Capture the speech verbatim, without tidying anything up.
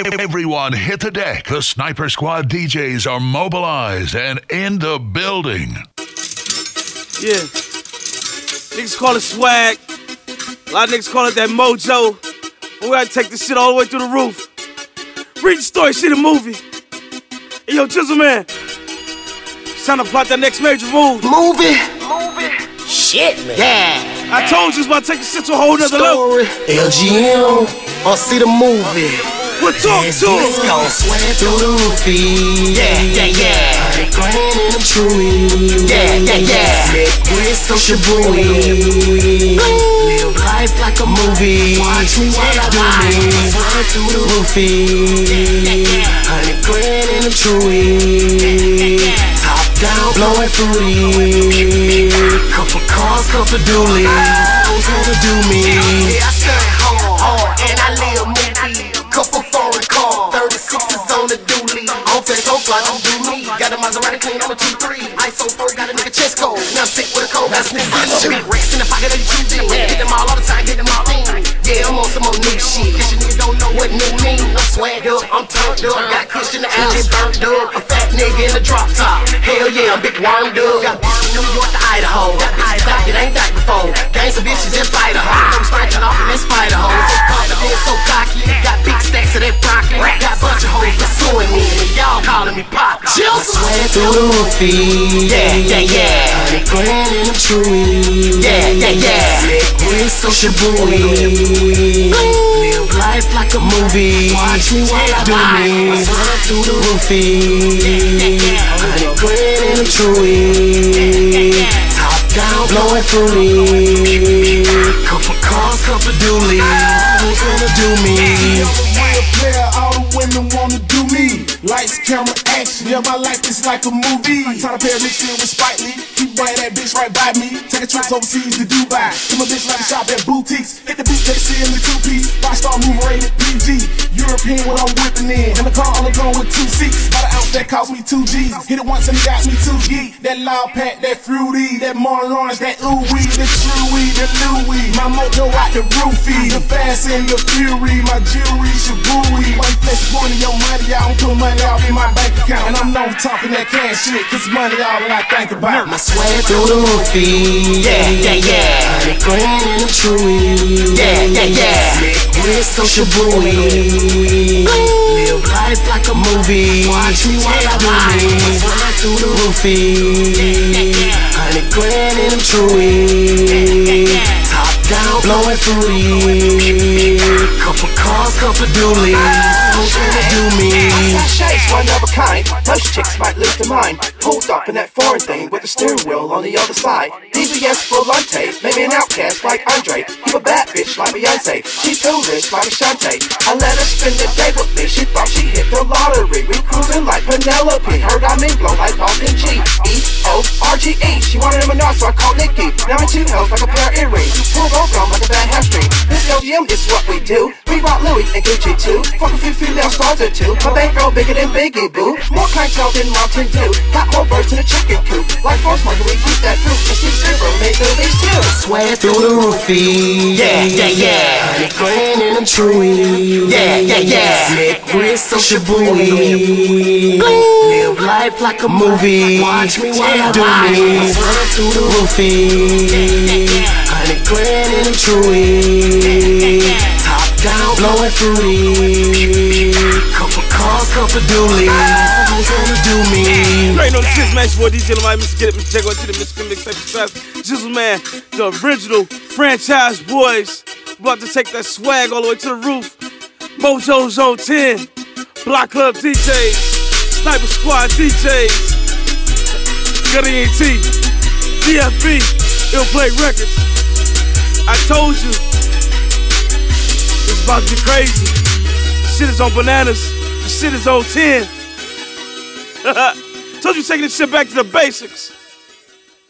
Everyone hit the deck. The Sniper Squad D Js are mobilized and in the building. Yeah. Niggas call it swag. A lot of niggas call it that mojo. But we gotta take this shit all the way through the roof. Read the story, see the movie. Hey, yo, Jizzle Man. It's time to plot that next major move. Movie? Movie? Shit, man. Yeah. I told you it's about to take the shit to a whole nother level. L G M, or see the movie. We'll talk to him. Let's go. Sweat through the roofie. Yeah, yeah, yeah. Hundred grand in a tree. Yeah, yeah, yeah. Liquid social buoy. Live life like a movie. Watch me while I do me. Sweat through the roofie. Hundred grand in a tree. Top down, blowing fruity. Couple cars, couple dualies. Who's gonna do me? Yeah, I study hard, hard, and I live movie. Couple foreign cars, thirty-sixes on the dually. Off that so fly, don't do me. Got a Maserati clean, I'm a two three. I S O first, got a nigga chest cold. Now I'm sick with a cold, got a sniff big racks in the pocket of the Q D. Hit them all all the time, hit them all in. Yeah, I'm on some more new shit. Cause you niggas don't know what new mean. I'm swagged up, I'm turned up. Got Kush in the alley, burnt up. A fat nigga in the drop top. Hell yeah, I'm big wormed up. Got New York to Idaho. Got bitches back, it ain't that before. Gangs of bitches in fight a hoe. I'm striking off in that spider hole. So confident, so cocky. Got big stacks of that broccoli. Got a bunch of hoes pursuing me, and y'all calling me Pop. Jill sweat through the roofie. Yeah, yeah, yeah. Hundred grand in a tree. Yeah, yeah, yeah. Liquid social buoy. Live life like a movie. Watch me while I do me. Sweat through the roofie. Hundred grand in a tree. Top down, blowing fruity. Couple cars, couple dualies. Who's gonna do me? Player, all the women wanna do me. Lights, camera, action. Yeah, my life is like a movie. Time to pair mixed in with Spike Lee. Keep bringing that bitch right by me. Taking trips overseas to Dubai. Keep my bitch like a shop at boutiques. Hit the beat, they see in the two-piece. Five-star move rated P G. European, what I'm whipping in. In the car, only going with two seats. About an ounce that cost me two G's. Hit it once and it got me two geek. That loud pack, that fruity, that Marlon Orange, that ooh-wee, the true-wee, the Louie. My mojo out the roofie. The fast and the fury. My jewelry, shabooey. White flesh, money, your money, I don't put money out in my bank account. And I'm known talking that cash shit, cause money all that I think about. My sweat through the roofie. Yeah, yeah, yeah. Hundred grand in a tree. Yeah, yeah, yeah. Liquid social buoy. Live life like a movie. Watch me while I do me. My sweat through the roofie. Hundred grand in a tree. Top down, blowing fruity. Couple cars, couple dualies. Who's gonna do me? Shapes, one of a kind. Most chicks might lose their mind. Pulled up in that foreign thing with the steering wheel on the other side. D B S full on tape, maybe an outcast like Andre. Keep a bad bitch like Beyonce. She's too rich like Ashante. I let her spend the day with me. She thought she hit the lottery. We cruising like Penelope. Heard I'm in blow like Falcon G. E O R G E. She wanted a Menard, so I called Nikki. Now I'm two hells like a pair of earrings. Pull go gum like a bad hamstring. This L G M is what we do. We rock Louis and Gucci too. Fuck a few female stars or two. My bankroll bigger than Biggie Boo. More clientele than Mountain Dew. Got more birds in a chicken coop. Like Force Market, we keep that fruit. And she's zero, made movies too. Sweat through the roofie. Yeah, yeah, yeah. Hundred grand in a tree. Yeah, yeah, yeah. Liquid social buoy. Live life like a movie. Watch me while I do me. Sweat through the roofie. Hundred grand in a tree. Top down, blowing fruity. Couple cars, couple dualies. Who's gonna do me? You ain't know the shit's match for D J Lamar, Mister Get It, Mister Jaguar, to the Mister Mixtape Express. Jizzle Man, the original franchise boys. About to take that swag all the way to the roof. Mojo Zone ten, Block Club D Js, Sniper Squad D Js, Gutty E T, D F B, Ill Play Records. I told you, it's about to be crazy. The shit is on bananas. The shit is on ten. Told you taking this shit back to the basics.